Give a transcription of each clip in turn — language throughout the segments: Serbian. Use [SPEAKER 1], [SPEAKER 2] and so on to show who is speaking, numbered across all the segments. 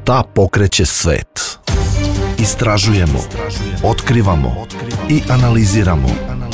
[SPEAKER 1] Šta pokreće svet? Istražujemo, otkrivamo i analiziramo.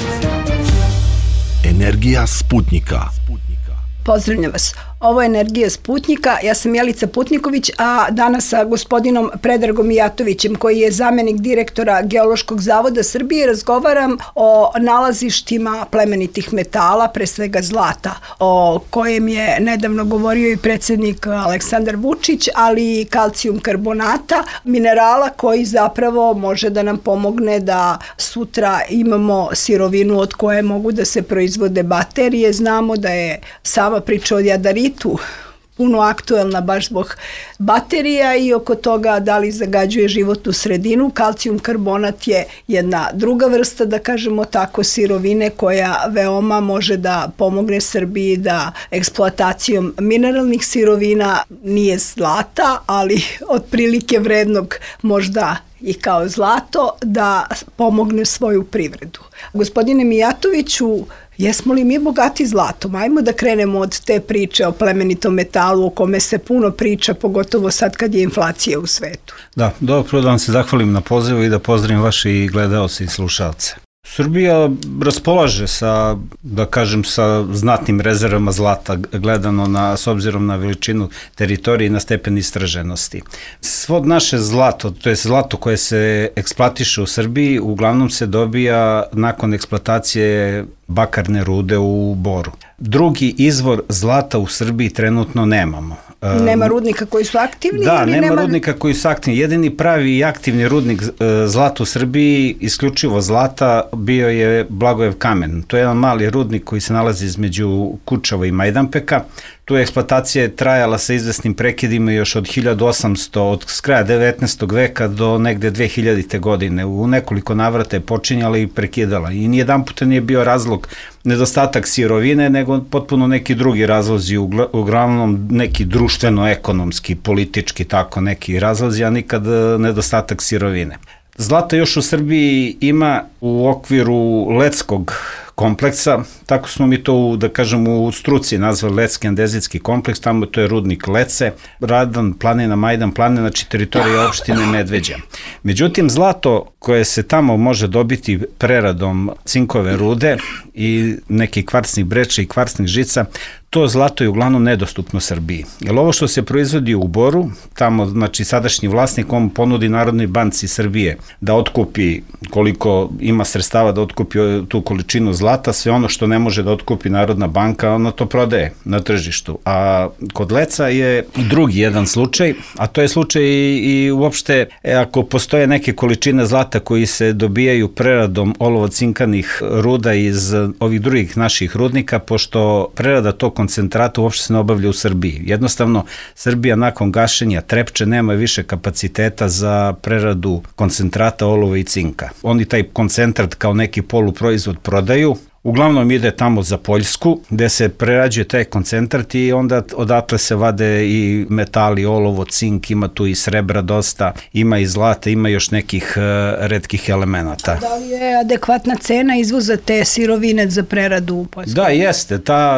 [SPEAKER 1] Energija Sputnjika.
[SPEAKER 2] Pozdravljam vas. Ovo je Energija Sputnjika, ja sam Jelica Putniković, a danas sa gospodinom Predragom Mijatovićem, koji je zamenik direktora Geološkog zavoda Srbije, razgovaram o nalazištima plemenitih metala, pre svega zlata, o kojem je nedavno govorio i predsjednik Aleksandar Vučić, ali i kalcijum karbonata, minerala koji zapravo može da nam pomogne da sutra imamo sirovinu od koje mogu da se proizvode baterije. Znamo da je sama priča o jadaritu puno aktuelna baš zbog baterija i oko toga da li zagađuje životnu sredinu. Kalcijum karbonat je jedna druga vrsta, da kažemo tako, sirovine koja veoma može da pomogne Srbiji da eksploatacijom mineralnih sirovina, nije zlata, ali otprilike vrednog možda i kao zlato, da pomogne svoju privredu. Gospodine Mijatoviću, jesmo li mi bogati zlatom? Ajmo da krenemo od te priče o plemenitom metalu o kome se puno priča, pogotovo sad kad je inflacija u svetu.
[SPEAKER 3] Da, dobro, da vam se zahvalim na pozivu i da pozdravim vaše gledaoce i slušalce. Srbija raspolaže sa, da kažem, sa znatnim rezervama zlata gledano s obzirom na veličinu teritorije i na stepen istraženosti. Svo naše zlato, to je zlato koje se eksploatiše u Srbiji, uglavnom se dobija nakon eksploatacije bakarne rude u Boru. Drugi izvor zlata u Srbiji trenutno nemamo.
[SPEAKER 2] Nema rudnika koji su aktivni?
[SPEAKER 3] Da, nema rudnika koji su aktivni. Jedini pravi i aktivni rudnik zlata u Srbiji, isključivo zlata, bio je Blagojev kamen. To je jedan mali rudnik koji se nalazi između Kučeva i Majdanpeka. Tu eksploatacija je trajala sa izvesnim prekidima još od 1800, od kraja 19. veka do negde 2000. godine. U nekoliko navrata je počinjala i prekidala. I nijedan puta nije bio razlog nedostatak sirovine, nego potpuno neki drugi razlozi, uglavnom neki društveno-ekonomski, politički, tako neki razlozi, a nikad nedostatak sirovine. Zlata još u Srbiji ima u okviru Lecskog kompleksa, tako smo mi to, da kažem, u struci nazvali Lecki andezitski kompleks, tamo to je rudnik Lece, Radan planina, Majdan planina, znači teritorija opštine Medveđa. Međutim, zlato koje se tamo može dobiti preradom cinkove rude i nekih kvarcnih breća i kvarcnih žica, to zlato je uglavnom nedostupno Srbiji. Jer ovo što se proizvodi u Boru, tamo, znači, sadašnji vlasnik, on ponudi Narodnoj banci Srbije da otkupi, koliko ima sredstava da otkupi tu količinu zlata, sve ono što ne može da otkupi Narodna banka, ono to prodaje na tržištu. A kod Leca je drugi jedan slučaj, a to je slučaj i uopšte, ako postoje neke količine zlata koji se dobijaju preradom olovo-cinkanih ruda iz ovih drugih naših rudnika, pošto prerada tog koncentrata uopšte se ne obavlja u Srbiji. Jednostavno, Srbija nakon gašenja Trepče nema više kapaciteta za preradu koncentrata olova i cinka. Oni taj koncentrat kao neki poluproizvod prodaju, uglavnom ide tamo za Poljsku, gde se prerađuje taj koncentrat i onda odatle se vade i metali, olovo, cink, ima tu i srebra dosta, ima i zlata, ima još nekih retkih elemenata.
[SPEAKER 2] Da li je adekvatna cena izvoza te sirovine za preradu u Poljsku?
[SPEAKER 3] Da, jeste. Ta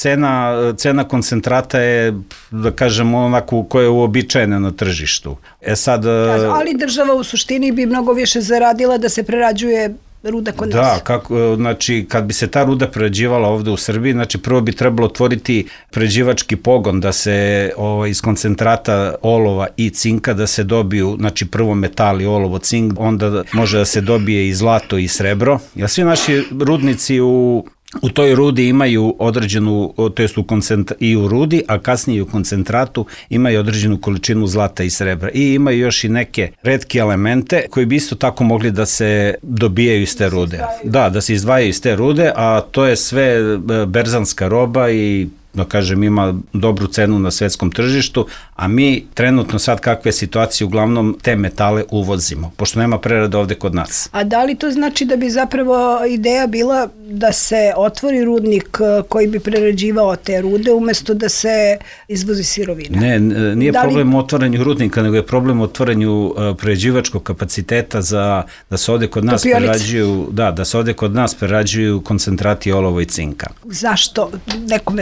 [SPEAKER 3] cena koncentrata je, da kažemo, onako koja je uobičajena na tržištu.
[SPEAKER 2] Ali država u suštini bi mnogo više zaradila da se prerađuje ruda kod nas.
[SPEAKER 3] Da, znači kad bi se ta ruda prerađivala ovde u Srbiji, znači prvo bi trebalo otvoriti prerađivački pogon da se iz koncentrata olova i cinka da se dobiju, znači prvo metali, olovo, cink, onda može da se dobije i zlato i srebro. Jer svi naši rudnici u toj rudi imaju određenu, to jest i u rudi, a kasnije u koncentratu imaju određenu količinu zlata i srebra. I imaju još i neke retke elemente koji bi isto tako mogli da se dobijaju iz te rude. Da se izdvajaju iz te rude, a to je sve berzanska roba i, da kažem, ima dobru cenu na svetskom tržištu, a mi trenutno sad kakve situacije uglavnom te metale uvozimo, pošto nema prerade ovde kod nas.
[SPEAKER 2] A da li to znači da bi zapravo ideja bila da se otvori rudnik koji bi prerađivao te rude umesto da se izvozi sirovina?
[SPEAKER 3] Ne, nije problem u otvaranju rudnika, nego je problem u otvaranju prerađivačkog kapaciteta da se ovde kod nas prerađuju, da se ovde kod nas prerađuju koncentrati olova i cinka.
[SPEAKER 2] Zašto nekome to nije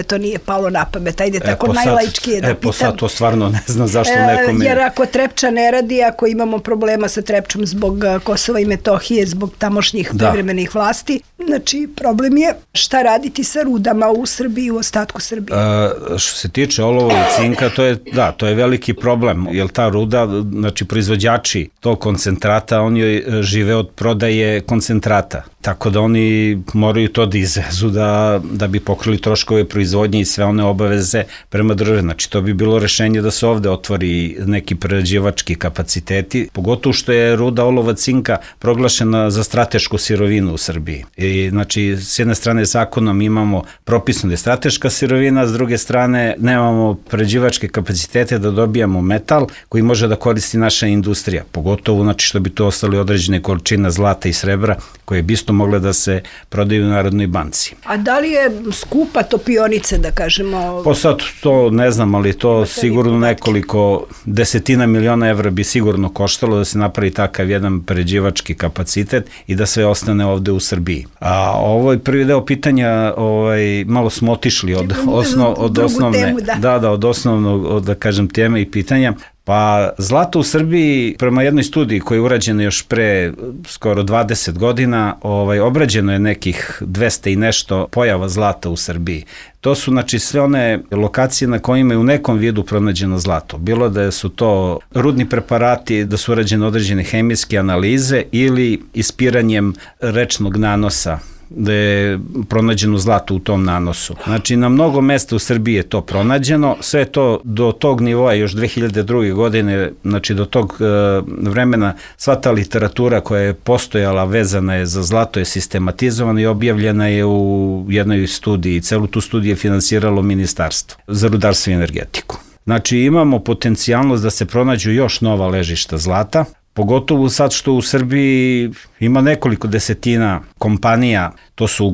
[SPEAKER 2] palo na pamet? Ajde, tako najlaički je da pitam.
[SPEAKER 3] Sad to stvarno ne znam zašto nekome...
[SPEAKER 2] Jer ako Trepča ne radi, ako imamo problema sa Trepčom zbog Kosova i Metohije, zbog tamošnjih privremenih vlasti, znači problem je šta raditi sa rudama u Srbiji i u ostatku Srbije.
[SPEAKER 3] Što se tiče olova i cinka, to je veliki problem, jer ta ruda, znači proizvođači tog koncentrata, oni žive od prodaje koncentrata. Tako da oni moraju to da izvezu da bi pokrili troškove proizvodnje i sve one obaveze prema državi. Znači to bi bilo rešenje da se ovde otvori neki prerađivački kapaciteti, pogotovo što je ruda olova cinka proglašena za stratešku sirovinu u Srbiji. I znači s jedne strane zakonom imamo propisano da je strateška sirovina, s druge strane nemamo prerađivačke kapacitete da dobijamo metal koji može da koristi naša industrija. Pogotovo znači što bi to ostali određene količine zlata i srebra koje bi isto mogle da se prodaju u Narodnoj banci.
[SPEAKER 2] A da li je skupa topionica, da kažemo?
[SPEAKER 3] Pa sad to ne znam, ali to sigurno nekoliko desetina miliona evra bi sigurno koštalo da se napravi takav jedan prerađivački kapacitet i da sve ostane ovde u Srbiji. A ovaj prvi deo pitanja, malo smo otišli od osnovne, od osnovnog, da kažem, teme i pitanja. Pa zlato u Srbiji, prema jednoj studiji koja je urađena još pre skoro 20 godina, obrađeno je nekih 200 i nešto pojava zlata u Srbiji. To su znači sve one lokacije na kojima je u nekom vidu pronađeno zlato. Bilo da su to rudni preparati, da su urađene određene hemijske analize ili ispiranjem rečnog nanosa, da je pronađeno zlato u tom nanosu. Znači, na mnogo mesta u Srbiji je to pronađeno, sve to do tog nivoa, još 2002. godine, znači do tog vremena, sva ta literatura koja je postojala, vezana je za zlato, je sistematizovana i objavljena je u jednoj studiji. Celu tu studiju je finansiralo Ministarstvo za rudarstvo i energetiku. Znači, imamo potencijalnost da se pronađu još nova ležišta zlata, pogotovo sad što u Srbiji ima nekoliko desetina kompanija, to su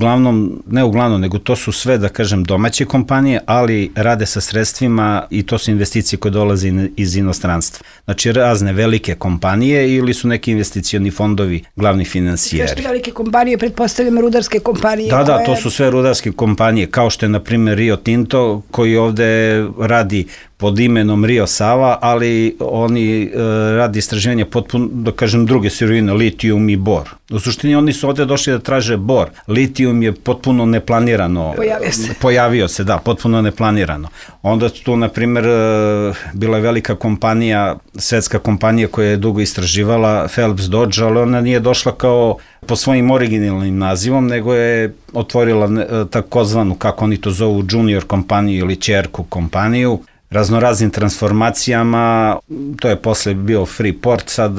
[SPEAKER 3] nego to su sve, da kažem, domaće kompanije, ali rade sa sredstvima i to su investicije koje dolaze iz inostranstva. Znači razne velike kompanije ili su neki investicioni fondovi glavni finansijeri.
[SPEAKER 2] Sve što velike kompanije, pretpostavljam rudarske kompanije.
[SPEAKER 3] Da, to su sve rudarske kompanije, kao što je, na primjer, Rio Tinto, koji ovde radi pod imenom Rio Sava, ali oni radi istraživanje potpuno, da kažem, druge sirovine, litijum i bor. U suštini oni su ovde došli da traže bor. Litijum je potpuno neplanirano. Pojavio se, potpuno neplanirano. Onda tu, na primjer, bila je velika kompanija, svetska kompanija koja je dugo istraživala, Phelps Dodge, ali ona nije došla kao po svojim originalnim nazivom, nego je otvorila takozvanu, kako oni to zovu, junior kompaniju ili ćerku kompaniju, raznoraznim transformacijama. To je posle bio Freeport, sad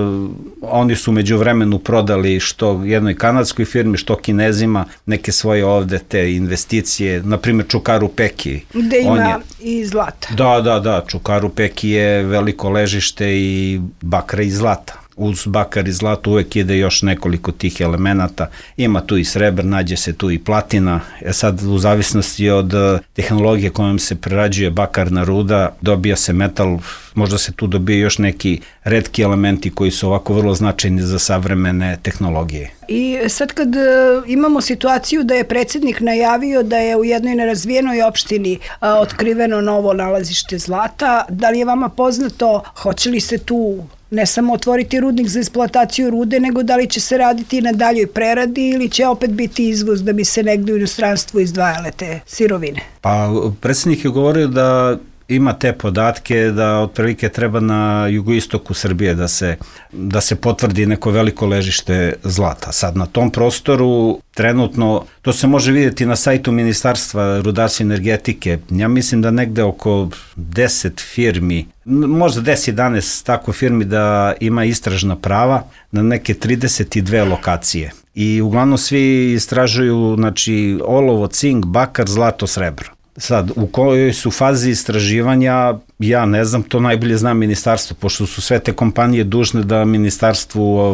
[SPEAKER 3] oni su među vremenu prodali što jednoj kanadskoj firmi, što Kinezima, neke svoje ovde te investicije, na primjer Čukaru Peki.
[SPEAKER 2] Gde ima i zlata.
[SPEAKER 3] Da, Čukaru Peki je veliko ležište i bakra i zlata. Uz bakar i zlato uvek ide još nekoliko tih elemenata, ima tu i sreber, nađe se tu i platina, sad u zavisnosti od tehnologije kojom se prerađuje bakarna ruda, dobija se metal, možda se tu dobije još neki retki elementi koji su ovako vrlo značajni za savremene tehnologije.
[SPEAKER 2] I sad kad imamo situaciju da je predsjednik najavio da je u jednoj nerazvijenoj opštini otkriveno novo nalazište zlata, da li je vama poznato, hoće li se tu ne samo otvoriti rudnik za eksploataciju rude, nego da li će se raditi i na daljoj preradi ili će opet biti izvoz da bi se negde u inostranstvu izdvajale te sirovine?
[SPEAKER 3] Pa predsjednik je govorio da ima te podatke da otprilike treba na jugoistoku Srbije da se potvrdi neko veliko ležište zlata. Sad na tom prostoru trenutno, to se može vidjeti na sajtu Ministarstva rudarstva i energetike, ja mislim da negde oko 10 firmi, možda 10-11 tako firmi da ima istražna prava na neke 32 lokacije. I uglavnom svi istražuju, znači, olovo, cink, bakar, zlato, srebro. Sad, u kojoj su fazi istraživanja, Ja ne znam, to najbolje zna ministarstvo, pošto su sve te kompanije dužne da ministarstvu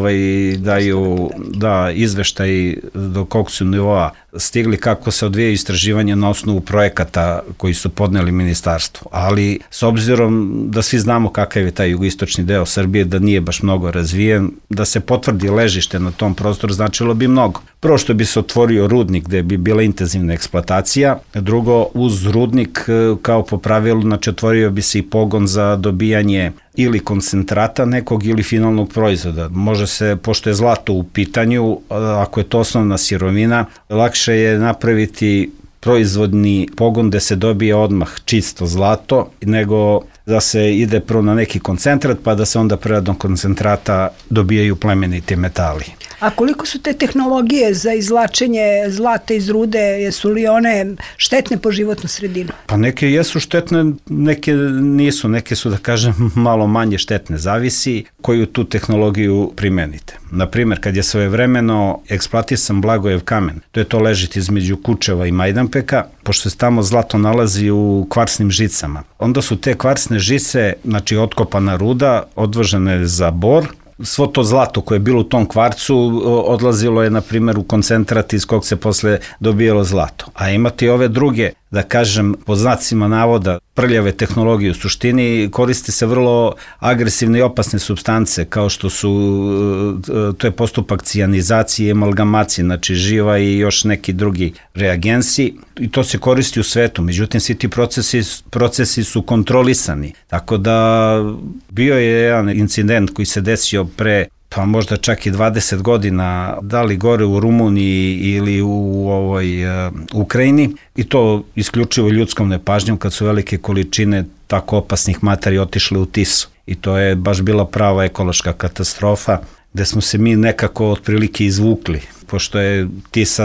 [SPEAKER 3] daju izveštaj do kog su nivoa stigli, kako se odvijaju istraživanja na osnovu projekata koji su podneli ministarstvu. Ali s obzirom da svi znamo kakav je taj jugoistočni deo Srbije, da nije baš mnogo razvijen, da se potvrdi ležište na tom prostoru značilo bi mnogo. Prvo što bi se otvorio rudnik gde bi bila intenzivna eksploatacija, drugo uz rudnik kao po pravilu, znači otvorio bi se i pogon za dobijanje ili koncentrata nekog ili finalnog proizvoda. Može se, pošto je zlato u pitanju, ako je to osnovna sirovina, lakše je napraviti proizvodni pogon gde se dobije odmah čisto zlato, nego da se ide prvo na neki koncentrat, pa da se onda preradom koncentrata dobijaju plemeniti metali.
[SPEAKER 2] A koliko su te tehnologije za izvlačenje zlata iz rude, jesu li one štetne po životnu sredinu?
[SPEAKER 3] Pa neke jesu štetne, neke nisu, neke su, da kažem, malo manje štetne, zavisi koju tu tehnologiju primenite. Naprimer, kad je svojevremeno eksploatisan Blagojev kamen, to je to ležiti između Kučeva i Majdanpeka, pošto se tamo zlato nalazi u kvarsnim žicama. Onda su te kvarsne žice, znači otkopana ruda, odvožene za Bor. Svo to zlato koje je bilo u tom kvarcu odlazilo je, na primjer, u koncentrat iz kog se posle dobijalo zlato. A imate ove druge, da kažem, po znacima navoda, prljave tehnologije, u suštini koriste se vrlo agresivne i opasne supstance, kao što su, to je postupak cijanizacije i amalgamacije, znači živa i još neki drugi reagensi, i to se koristi u svetu. Međutim, svi ti procesi su kontrolisani, tako da bio je jedan incident koji se desio pre pa možda čak i 20 godina, da li gore u Rumuniji ili u Ukrajini, i to isključivo ljudskom nepažnjom kad su velike količine tako opasnih materija otišle u Tisu. I to je baš bila prava ekološka katastrofa, gde smo se mi nekako otprilike izvukli, pošto je Tisa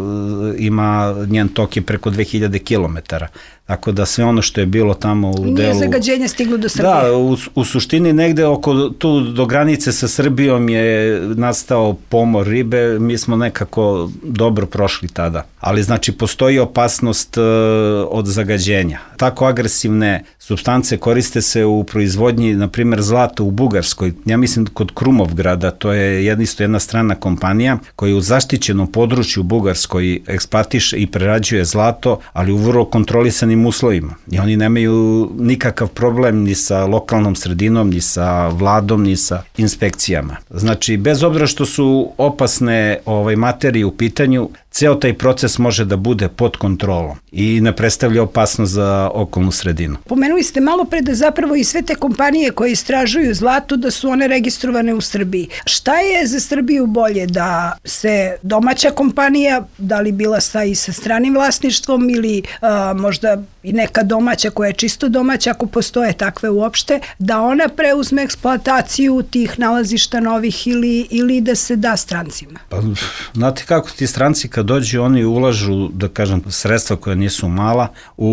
[SPEAKER 3] ima, njen tok je preko 2000 kilometara. Tako da sve ono što je bilo tamo u delu...
[SPEAKER 2] Nije zagađenje stiglo do Srbije.
[SPEAKER 3] Da, u suštini negde oko tu do granice sa Srbijom je nastao pomor ribe, mi smo nekako dobro prošli tada. Ali znači postoji opasnost od zagađenja. Tako agresivne supstance koriste se u proizvodnji, na primjer zlata u Bugarskoj. Ja mislim kod Krumovgrada, to je isto jedna strana kompanija koja u zaštićenom području u Bugarskoj eksploatiše i prerađuje zlato, ali u vrlo kontrolisanim uslovima. I oni nemaju nikakav problem ni sa lokalnom sredinom, ni sa vladom, ni sa inspekcijama. Znači, bez obzira što su opasne materije u pitanju, ceo taj proces može da bude pod kontrolom i ne predstavlja opasnost za okolnu sredinu.
[SPEAKER 2] Pomenuli ste malo pre da zapravo i sve te kompanije koje istražuju zlato, da su one registrovane u Srbiji. Šta je za Srbiju bolje, da se domaća kompanija, da li bila i sa stranim vlasništvom ili možda i neka domaća koja je čisto domaća, ako postoje takve uopšte, da ona preuzme eksploataciju tih nalazišta novih ili da se da strancima?
[SPEAKER 3] Pa, znate kako ti stranci kad dođu, oni ulažu, da kažem, sredstva koja nisu mala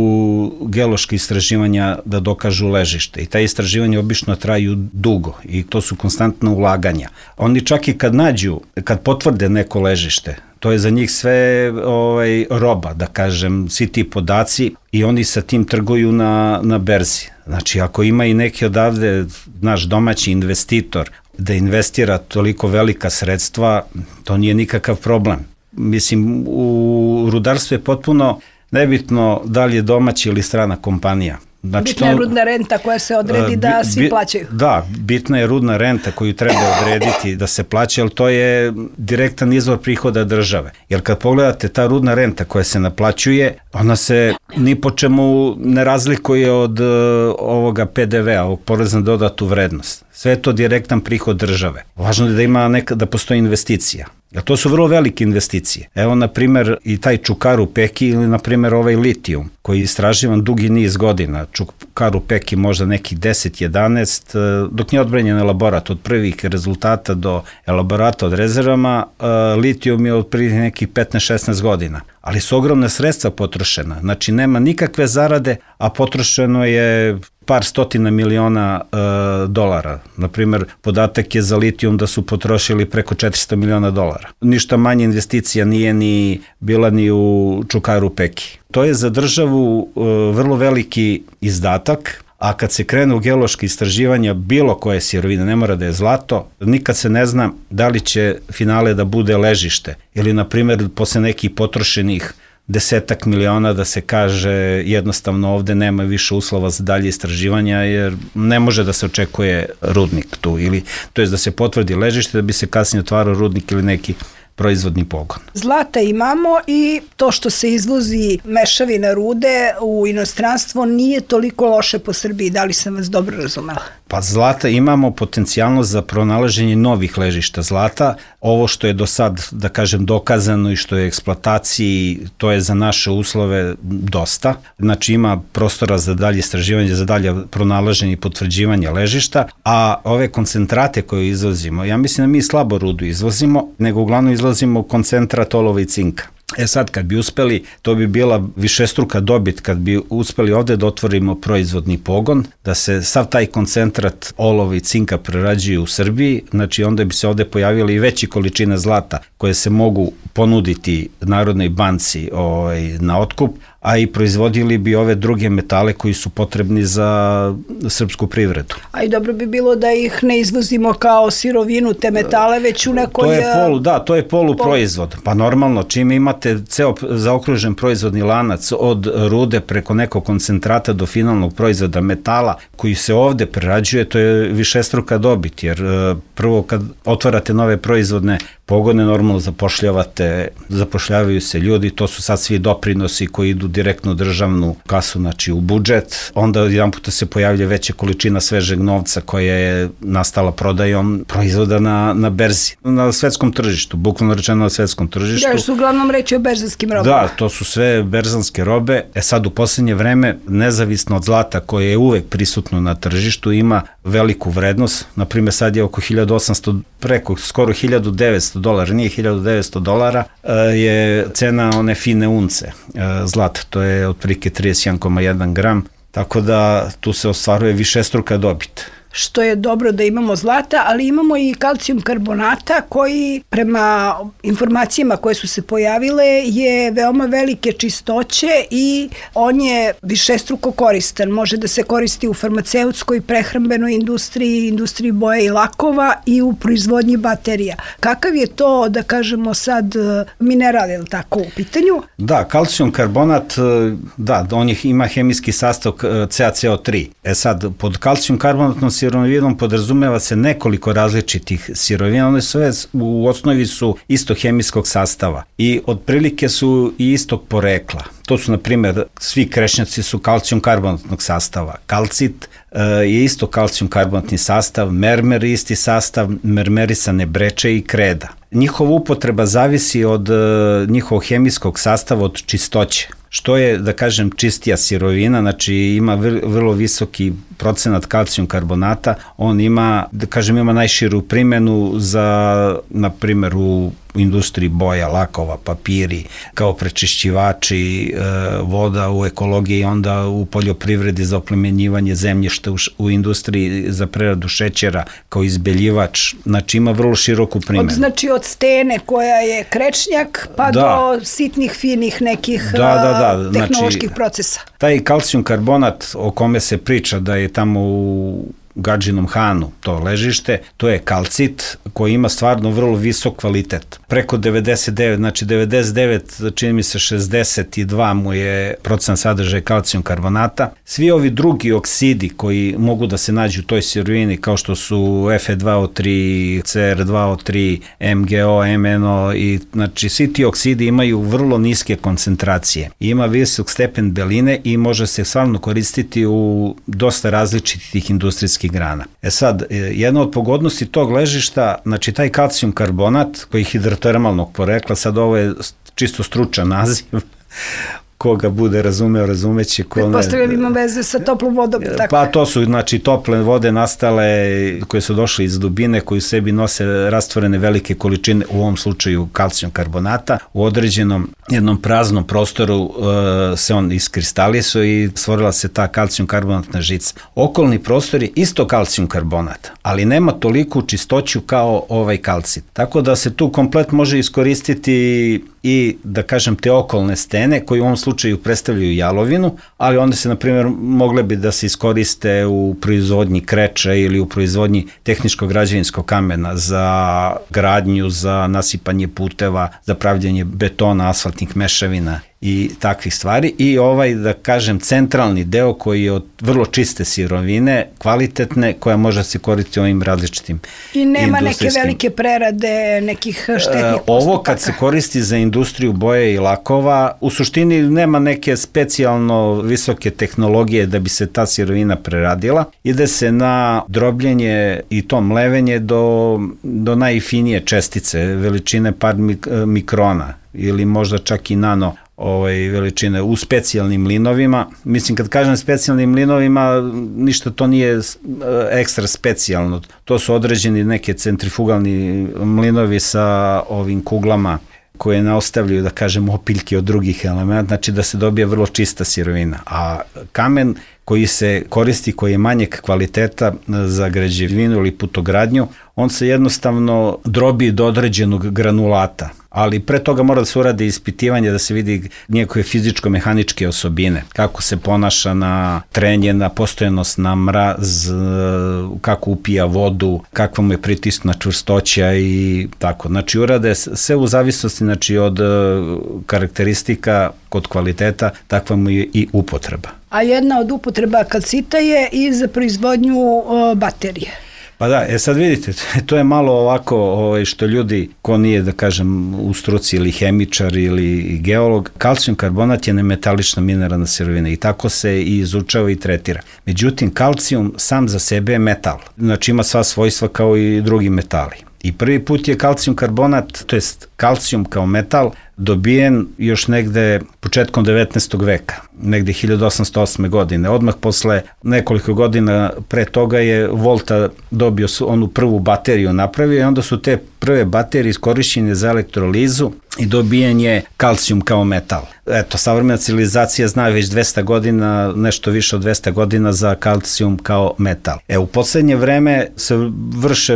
[SPEAKER 3] u geološke istraživanja da dokažu ležište. I ta istraživanja obično traju dugo i to su konstantna ulaganja. Oni čak i kad potvrde neko ležište, to je za njih sve roba, da kažem, svi ti podaci, i oni sa tim trguju na berzi. Znači, ako ima i neki odavde naš domaći investitor da investira toliko velika sredstva, to nije nikakav problem. Mislim, u rudarstvu je potpuno nebitno da li je domaća ili strana kompanija.
[SPEAKER 2] Znači, bitna je rudna renta koja se odredi da svi plaćaju.
[SPEAKER 3] Da, bitna je rudna renta koju treba odrediti da se plaća, ali to je direktan izvor prihoda države. Jer kad pogledate, ta rudna renta koja se naplaćuje, ona se ni po čemu ne razlikuje od ovoga PDV-a, ovog poreza na dodatu vrednost. Sve je to direktan prihod države. Važno je da ima da postoji investicija. Jer to su vrlo velike investicije. Evo, na primer, i taj Čukaru Peki ili, na primer, ovaj litijum, koji je istraživan dugi niz godina. Čukaru Peki možda nekih 10-11, dok nije odbranjen elaborat. Od prvih rezultata do elaborata od rezervama, litijum je od prvih nekih 15-16 godina. Ali su ogromne sredstva potrošena. Znači, nema nikakve zarade, a potrošeno je par stotina miliona dolara. Naprimer, podatak je za litijum da su potrošili preko 400 miliona dolara. Ništa manje investicija nije ni bila ni u Čukaru Peki. To je za državu vrlo veliki izdatak, a kad se krene u geološke istraživanja bilo koje sirovine, ne mora da je zlato, nikad se ne zna da li će finale da bude ležište ili na primjer posle nekih potrošenih 10 miliona da se kaže jednostavno ovde nema više uslova za dalje istraživanja jer ne može da se očekuje rudnik tu ili to jest da se potvrdi ležište da bi se kasnije otvarao rudnik ili neki proizvodni pogon.
[SPEAKER 2] Zlata imamo i to što se izvozi mešavina rude u inostranstvo nije toliko loše po Srbiji. Da li sam vas dobro razumela?
[SPEAKER 3] Pa zlata imamo potencijalnost za pronalaženje novih ležišta zlata. Ovo što je do sad, da kažem, dokazano i što je eksploataciji, to je za naše uslove dosta. Znači ima prostora za dalje istraživanje, za dalje pronalaženje i potvrđivanje ležišta, a ove koncentrate koje izvozimo, ja mislim da mi slabo rudu izvozimo, nego uglavnom izvozimo koncentrat olova i cinka. Sad kad bi uspeli, to bi bila višestruka dobit kad bi uspeli ovde da otvorimo proizvodni pogon, da se sav taj koncentrat olova i cinka prerađuje u Srbiji, znači onda bi se ovde pojavile i veće količine zlata koje se mogu ponuditi Narodnoj banci na otkup, a i proizvodili bi ove druge metale koji su potrebni za srpsku privredu.
[SPEAKER 2] A i dobro bi bilo da ih ne izvozimo kao sirovinu te metale, već u nekoj...
[SPEAKER 3] To je poluproizvod. Pa normalno, čim imate ceo zaokružen proizvodni lanac od rude preko nekog koncentrata do finalnog proizvoda metala koji se ovde prerađuje, to je višestruka dobit, jer prvo kad otvarate nove proizvodne pogone, normalno zapošljavaju se ljudi, to su sad svi doprinosi koji idu direktno u državnu kasu, znači u budžet, onda jedan puta se pojavlja veća količina svežeg novca koja je nastala prodajom proizvoda na berzi, na svetskom tržištu, bukvalno rečeno na svetskom tržištu.
[SPEAKER 2] Da, su uglavnom reći o berzanskim robama.
[SPEAKER 3] Da, to su sve berzanske robe. Sad u poslednje vreme, nezavisno od zlata koje je uvek prisutno na tržištu, ima veliku vrednost, na primjer sad je oko 1800, preko skoro $1900, nije $1900, je cena one fine unce zlata, to je otprilike 31,1 gram, tako da tu se ostvaruje višestruka dobit.
[SPEAKER 2] Što je dobro da imamo zlata, ali imamo i kalcijum karbonata koji prema informacijama koje su se pojavile je veoma velike čistoće i on je višestruko koristan. Može da se koristi u farmaceutskoj, prehrambenoj industriji, industriji boja i lakova i u proizvodnji baterija. Kakav je to, da kažemo sad, mineral, je li tako u pitanju?
[SPEAKER 3] Da, kalcijum karbonat, da, on ima hemijski sastav CaCO3. Sad, pod kalcijum karbonatnom sirovinom podrazumeva se nekoliko različitih sirovina, one sve u osnovi su isto hemijskog sastava i otprilike su i istog porekla. To su, na primjer, svi krešnjaci su kalcijum karbonatnog sastava. Kalcit je isto kalcijum karbonatni sastav, mermer je isti sastav, mermerisane breče i kreda. Njihova upotreba zavisi od njihovog hemijskog sastava, od čistoće. Što je, da kažem, čistija sirovina, znači ima vrlo visoki procenat kalcijum karbonata, on ima, da kažem, ima najširu primjenu za, na primjer, u industriji boja, lakova, papiri, kao prečišćivači voda u ekologiji i onda u poljoprivredi za oplemenjivanje zemljišta, u industriji za preradu šećera kao izbeljivač, znači ima vrlo široku primjenu.
[SPEAKER 2] Znači od stene koja je krečnjak pa do sitnih, finih nekih tehnoloških procesa.
[SPEAKER 3] Taj kalcijum karbonat o kome se priča da je tamo u Gadžinom Hanu, to ležište, to je kalcit koji ima stvarno vrlo visok kvalitet. Preko 99, znači 99, čini mi se 62 mu je procenat sadržaja kalcijum karbonata. Svi ovi drugi oksidi koji mogu da se nađu u toj sirovini, kao što su Fe2O3, CR2O3, MgO, MnO, i znači svi ti oksidi imaju vrlo niske koncentracije. Ima visok stepen beline i može se stvarno koristiti u dosta različitih industrijskih grana. Sad, jedna od pogodnosti tog ležišta, znači taj kalcijum karbonat koji je hidrotermalnog porekla, sad ovo je čisto stručan naziv, koga bude razumeo, razumeće.
[SPEAKER 2] Pretpostavljam ima veze sa toplom vodom. Tako.
[SPEAKER 3] Pa to su, znači, tople vode nastale koje su došle iz dubine, koji u sebi nose rastvorene velike količine, u ovom slučaju kalcijum karbonata. U određenom jednom praznom prostoru se on iskristalisao i stvorila se ta kalcijum karbonatna žica. Okolni prostor je isto kalcijum karbonat, ali nema toliku čistoću kao ovaj kalcit. Tako da se tu komplet može iskoristiti i da kažem te okolne stene koje u ovom slučaju predstavljaju jalovinu, ali onda se na primjer mogle bi da se iskoriste u proizvodnji kreča ili u proizvodnji tehničko-građevinskog kamena za gradnju, za nasipanje puteva, za pravljenje betona, asfaltnih mešavina i takvih stvari. I da kažem, centralni deo koji je od vrlo čiste sirovine, kvalitetne, koja može se koristiti ovim različitim
[SPEAKER 2] i nema neke velike prerade, nekih štetnih postupaka.
[SPEAKER 3] Ovo kad se koristi za industriju boje i lakova, u suštini nema neke specijalno visoke tehnologije da bi se ta sirovina preradila. Ide se na drobljenje i to mlevenje do najfinije čestice, veličine par mikrona ili možda čak i nano veličine u specijalnim mlinovima. Mislim, kad kažem specijalnim mlinovima, ništa to nije ekstra specijalno. To su određeni neke centrifugalni mlinovi sa ovim kuglama koje ne ostavljaju, da kažem, opiljke od drugih elementa, znači da se dobije vrlo čista sirovina. A kamen koji se koristi, koji je manjeg kvaliteta za građevinu ili putogradnju, on se jednostavno drobi do određenog granulata. Ali pre toga mora da se uradi ispitivanje, da se vidi njegove fizičko-mehaničke osobine, kako se ponaša na trenje, na postojanost, na mraz, kako upija vodu, kakva mu je pritisna čvrstoća i tako. Znači, urade sve u zavisnosti, znači, od karakteristika, kod kvaliteta, takva mu je i upotreba.
[SPEAKER 2] A jedna od upotreba kalcita je i za proizvodnju baterije.
[SPEAKER 3] Pa da, sad vidite, to je malo ovako što ljudi, ko nije, da kažem, u struci ili hemičar ili geolog, kalcijum karbonat je nemetalična mineralna sirovina i tako se i izučava i tretira. Međutim, kalcijum sam za sebe je metal, znači ima sva svojstva kao i drugi metali. I prvi put je kalcijum karbonat, to jest kalcijum kao metal, dobijen još negde početkom 19. veka, negde 1808. godine. Odmah posle nekoliko godina pre toga je Volta dobio onu prvu bateriju napravio i onda su te prve baterije iskorišćene za elektrolizu i dobijen je kalcijum kao metal. Eto, savremena civilizacija zna već 200 godina, nešto više od 200 godina za kalcijum kao metal. U poslednje vreme se vrše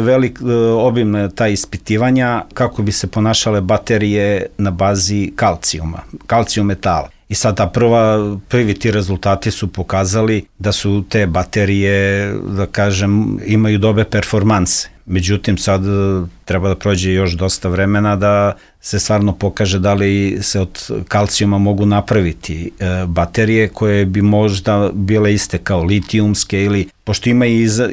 [SPEAKER 3] obimne ta ispitivanja kako bi se ponašale baterije na bazi kalcijuma, kalcijum metala. I sad prvi ti rezultati su pokazali da su te baterije, da kažem, imaju dobre performanse. Međutim, sad treba da prođe još dosta vremena da se stvarno pokaže da li se od kalcijuma mogu napraviti baterije koje bi možda bile iste kao litijumske ili, pošto ima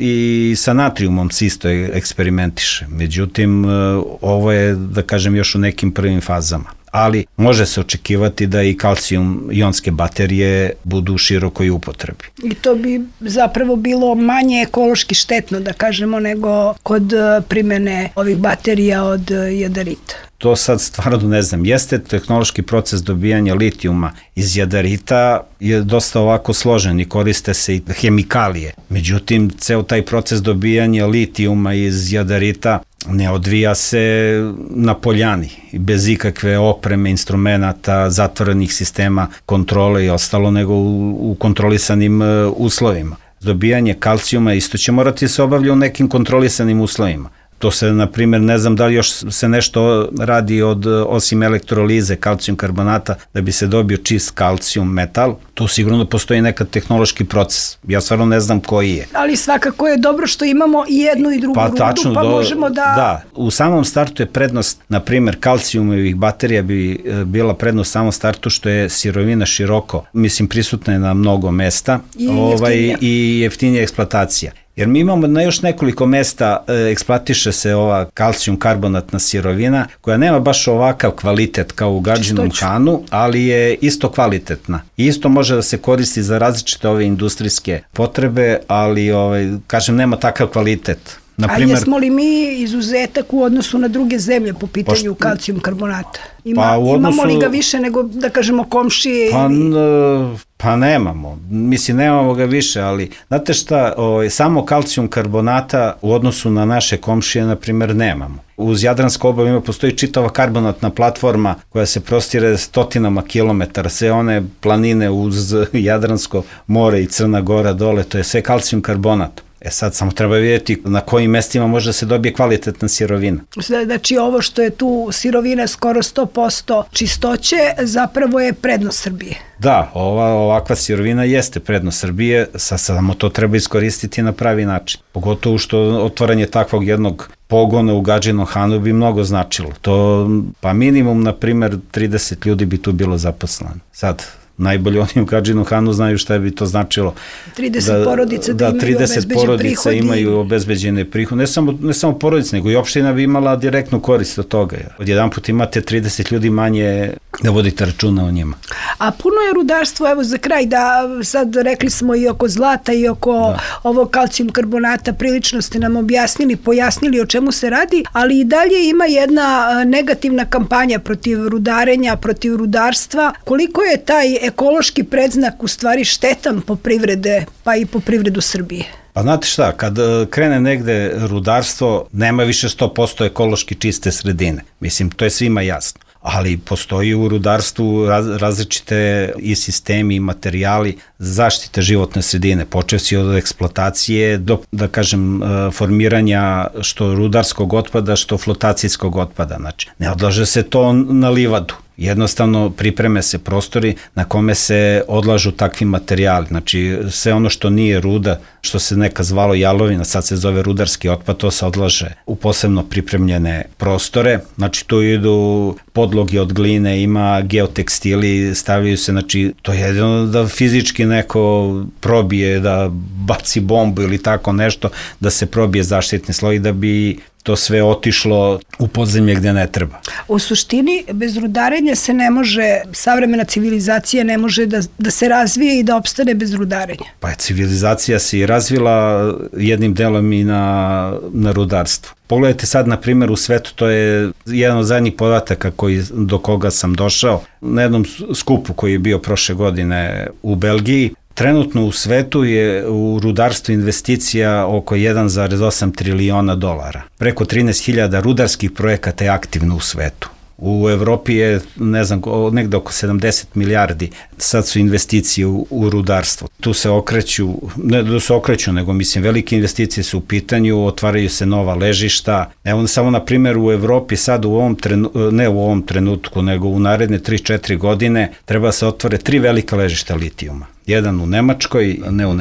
[SPEAKER 3] i sa natrijumom se isto eksperimentiše. Međutim, ovo je, da kažem, još u nekim prvim fazama. Ali može se očekivati da i kalcijum-ionske baterije budu u širokoj upotrebi.
[SPEAKER 2] I to bi zapravo bilo manje ekološki štetno, da kažemo, nego kod primene ovih baterija od jadarita.
[SPEAKER 3] To sad stvarno ne znam. Jeste tehnološki proces dobijanja litijuma iz jadarita je dosta ovako složen i koriste se i hemikalije. Međutim, ceo taj proces dobijanja litijuma iz jadarita ne odvija se na poljani, bez ikakve opreme, instrumenata, zatvorenih sistema kontrole i ostalo, nego u kontrolisanim uslovima. Dobijanje kalcijuma isto će morati se obavlja u nekim kontrolisanim uslovima. To se, na primjer, ne znam da li još se nešto radi osim elektrolize kalcijum karbonata da bi se dobio čist kalcijum metal. Tu sigurno postoji nekad tehnološki proces. Ja stvarno ne znam koji je.
[SPEAKER 2] Ali svakako je dobro što imamo i jednu i drugu rudu, možemo da...
[SPEAKER 3] Da, u samom startu je prednost, na primjer, kalcijumovih baterija bi bila prednost u samom startu što je sirovina široko, mislim, prisutna je na mnogo mesta i jeftinija eksploatacija. Jer mi imamo na još nekoliko mesta, eksploatiše se ova kalcijum karbonatna sirovina koja nema baš ovakav kvalitet kao u Gadžinom Hanu, ali je isto kvalitetna. I isto može da se koristi za različite ove industrijske potrebe, ali kažem, nema takav kvalitet.
[SPEAKER 2] A jesmo li mi izuzetak u odnosu na druge zemlje po pitanju kalcijum karbonata? Imamo li ga više nego, da kažemo, komšije?
[SPEAKER 3] Pa nemamo. Mislim, nemamo ga više, ali znate šta, samo kalcijum karbonata u odnosu na naše komšije, na primjer, nemamo. Uz Jadransko obalje postoji čitava karbonatna platforma koja se prostire stotinama kilometara, sve one planine uz Jadransko more i Crna Gora dole, to je sve kalcijum karbonat. Sad samo treba vidjeti na kojim mestima može da se dobije kvalitetna sirovina.
[SPEAKER 2] Znači ovo što je tu sirovina skoro 100% čistoće zapravo je prednost Srbije.
[SPEAKER 3] Da, ovakva sirovina jeste prednost Srbije, samo to treba iskoristiti na pravi način. Pogotovo što otvaranje takvog jednog pogona u Gadžinom Hanu bi mnogo značilo. Pa minimum, na primer, 30 ljudi bi tu bilo zaposleno. Sad, najbolje oni u Gadžinom Hanu znaju šta bi to značilo.
[SPEAKER 2] 30 porodica da imaju
[SPEAKER 3] 30 porodica imaju obezbeđene prihode. Ne samo porodice, nego i opština bi imala direktnu korist od toga. Odjedan put imate 30 ljudi manje da vodite računa o njima.
[SPEAKER 2] A puno je rudarstvo, evo za kraj, da sad rekli smo i oko zlata i oko ovog kalcijum karbonata, prilično ste nam pojasnili o čemu se radi, ali i dalje ima jedna negativna kampanja protiv rudarenja, protiv rudarstva. Koliko je taj ekološki predznak u stvari štetan po privrede, pa i po privredu Srbije?
[SPEAKER 3] Pa znate šta, kad krene negde rudarstvo, nema više 100% ekološki čiste sredine. Mislim, to je svima jasno. Ali postoji u rudarstvu različite i sistemi i materijali zaštite životne sredine, počevši od eksploatacije do, da kažem, formiranja što rudarskog otpada, što flotacijskog otpada. Znači, ne odlaže se to na livadu. Jednostavno pripreme se prostori na kome se odlažu takvi materijali. Znači, sve ono što nije ruda, što se neka zvalo jalovina, sad se zove rudarski otpad, to se odlaže u posebno pripremljene prostore. Znači, tu idu podloge od gline, ima geotekstili, stavljaju se, znači, to je jedino da fizički neko probije, da baci bombu ili tako nešto, da se probije zaštitni sloj, da bi to sve otišlo u podzemlje gde ne treba.
[SPEAKER 2] U suštini, bez rudarenja se ne može, savremena civilizacija ne može da se razvije i da opstane bez rudarenja. Pa
[SPEAKER 3] civilizacija se i razvila jednim delom i na rudarstvu. Pogledajte sad, na primjer, u svetu, to je jedan od zadnjih podataka do koga sam došao, na jednom skupu koji je bio prošle godine u Belgiji. Trenutno u svetu je u rudarstvu investicija oko 1,8 triliona dolara. Preko 13.000 rudarskih projekata je aktivno u svetu. U Evropi je, ne znam, negde oko 70 milijardi. Sad su investicije u rudarstvo. Tu se okreću, nego mislim, velike investicije su u pitanju, otvaraju se nova ležišta. Evo samo na primjer u Evropi sad ne u ovom trenutku, nego u naredne 3-4 godine treba se otvore 3 velika ležišta litijuma. Jedan u Nemačkoj,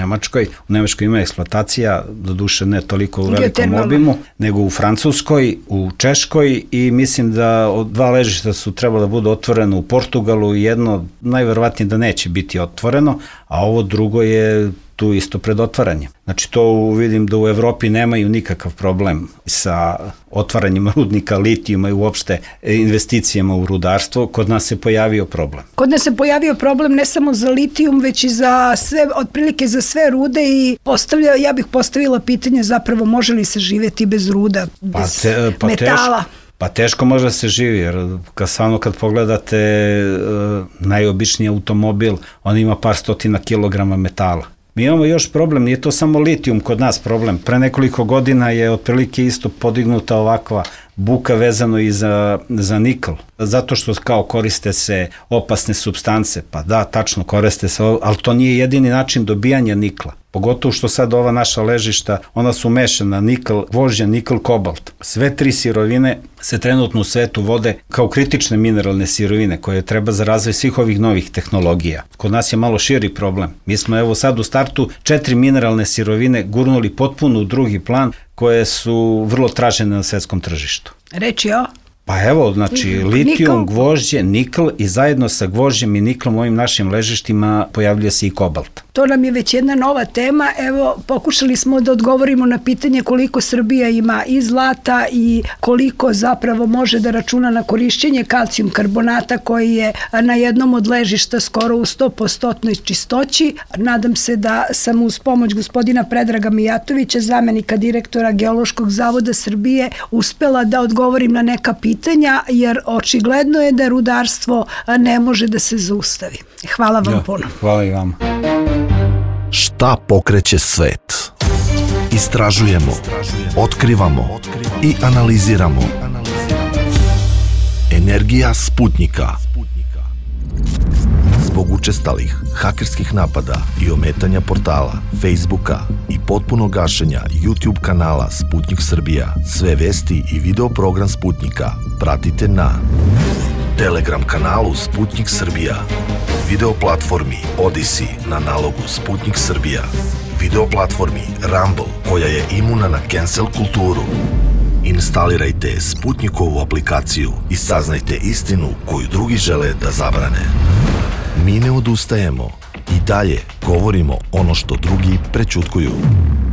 [SPEAKER 3] u Nemačkoj ima eksploatacija, doduše ne toliko u velikom obimu, nego u Francuskoj, u Češkoj i mislim da 2 ležišta su trebalo da budu otvoreno u Portugalu i jedno najverovatnije da neće biti otvoreno, a ovo drugo je tu isto pred otvaranjem. Znači to vidim da u Evropi nemaju nikakav problem sa otvaranjem rudnika litijuma i uopšte investicijama u rudarstvo. Kod nas se pojavio problem.
[SPEAKER 2] Kod nas se pojavio problem ne samo za litijum, već i za sve, otprilike za sve rude i ja bih postavila pitanje zapravo može li se živjeti bez ruda, bez metala?
[SPEAKER 3] Pa teško može da se živi, jer kad pogledate najobičniji automobil, on ima par stotina kilograma metala. Mi imamo još problem, nije to samo litijum kod nas problem. Pre nekoliko godina je otprilike isto podignuta ovakva buka vezano i za nikl. Zato što kao koriste se opasne supstance. Pa da, tačno koriste se, ali to nije jedini način dobijanja nikla. Pogotovo što sad ova naša ležišta, ona su mešana nikl, gvožđe, nikl, kobalt. Sve 3 sirovine se trenutno u svetu vode kao kritične mineralne sirovine koje treba za razvoj svih ovih novih tehnologija. Kod nas je malo širi problem. Mi smo evo sad u startu 4 mineralne sirovine gurnuli potpuno u drugi plan koje su vrlo tražene na svetskom tržištu.
[SPEAKER 2] Reči o?
[SPEAKER 3] Pa evo, znači, litijum, gvožđe, nikl i zajedno sa gvožđem i niklom u ovim našim ležištima pojavljuje se i kobalt.
[SPEAKER 2] To nam je već jedna nova tema. Evo, pokušali smo da odgovorimo na pitanje koliko Srbija ima i zlata i koliko zapravo može da računa na korišćenje kalcijum karbonata koji je na jednom od ležišta skoro u 100% čistoći. Nadam se da sam uz pomoć gospodina Predraga Mijatovića, zamenika direktora Geološkog zavoda Srbije, uspela da odgovorim na neka pitanja, jer očigledno je da rudarstvo ne može da se zaustavi. Hvala vam puno.
[SPEAKER 3] Hvala i vama.
[SPEAKER 1] Šta pokreće svet? Istražujemo, otkrivamo i analiziramo. Energija Sputnika. Zbog učestalih hakerskih napada i ometanja portala, Facebooka i potpunog gašenja YouTube kanala Sputnik Srbija, sve vesti i video program Sputnika pratite na Telegram kanalu Sputnik Srbija, video platformi Odyssey na nalogu Sputnik Srbija, video platformi Rumble koja je imuna na cancel kulturu. Instalirajte Sputnikovu aplikaciju i saznajte istinu koju drugi žele da zabrane. Mi ne odustajemo i dalje govorimo ono što drugi prećutkuju.